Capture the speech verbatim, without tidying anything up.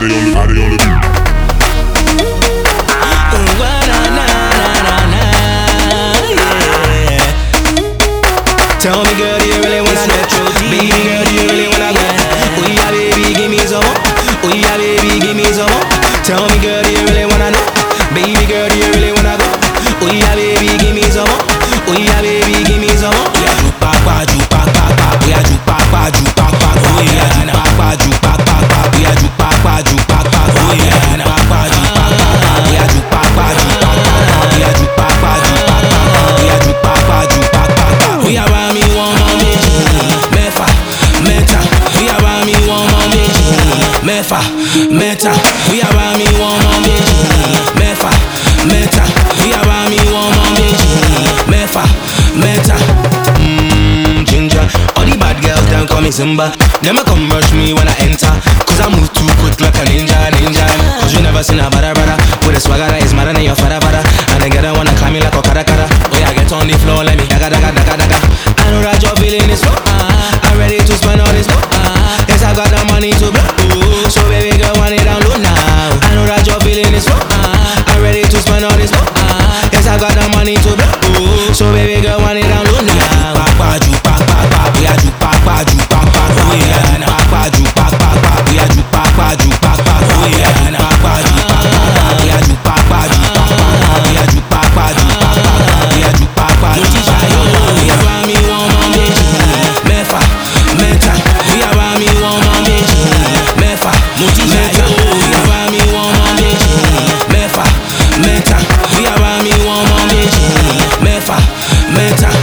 body on the body on the beat. Tell me, girl, do you really wanna go? Baby girl, do you really wanna go? Oh yeah, baby, give me some more. Oh yeah, baby, give me some more. Tell me, girl, do you really wanna know? Baby girl, do you really wanna go? Oh yeah, baby, give me some more. Oh yeah, baby, give me some more. Yeah, ju pa pa, ju pa pa pa. Oh yeah, ju pa pa, ju pa pa. Oh yeah, ju pa pa, ju pa pa pa. Oh yeah, ju pa pa, ju pa pa. Oh yeah, ju pa pa, ju pa pa. Oh yeah, ju pa pa, ju pa pa. Oh yeah, ju pa pa, ju pa pa. Oh yeah, ju pa pa, ju pa pa. Oh yeah, buy me one more méjì, mẹ́fà, mẹ́ta. Oh yeah, buy me one more méjì, mẹ́fà, mẹ́ta. Oh yeah, buy me one more méjì, mẹ́fà, mẹ́ta. Oh yeah, buy me one more méjì, mẹ́fà, mẹ́ta. Mmm, ginger. All the bad girls down call me Simba. Them a come rush me when I enter, cause I move too quick like a ninja, ninja. Cause you never seen a brother, brother with a swagger that is madder than your father, father. And the girl wanna climb me like a kara, kara. Oh yeah, get on the floor, let me daga, daga, daga, daga. I know that you're feeling this flow. uh, I'm ready to spend all this flow. uh, Yes, I got the money to blow. Ooh, so baby girl, want it down low now. I know that you're feeling this flow. uh, I'm ready to spend all this flow. uh, Yes, I got the money to blow. Ooh, so baby girl, want it down low now. Pa pa, ju pa pa pa. Yeah, ju pa pa, ju pa pa. Oh yeah, pa pa, ju pa pa pa. Yeah, ju pa pa, ju pa pa. Oh yeah, pa pa, ju pa pa. Yeah, ju pa pa, ju pa pa. Yeah, ju pa pa, ju pa pa. Yeah, ju pa pa, ju pa pa. Yeah, buy me one more méjì, mẹ́fà, mẹ́ta. Yeah, buy me one more méjì, mẹ́fà, mẹ́ta. Yeah, buy me one more méjì, mẹ́fà, mẹ́ta. Yeah, buy me one more méjì, mẹ́fà, mẹ́ta.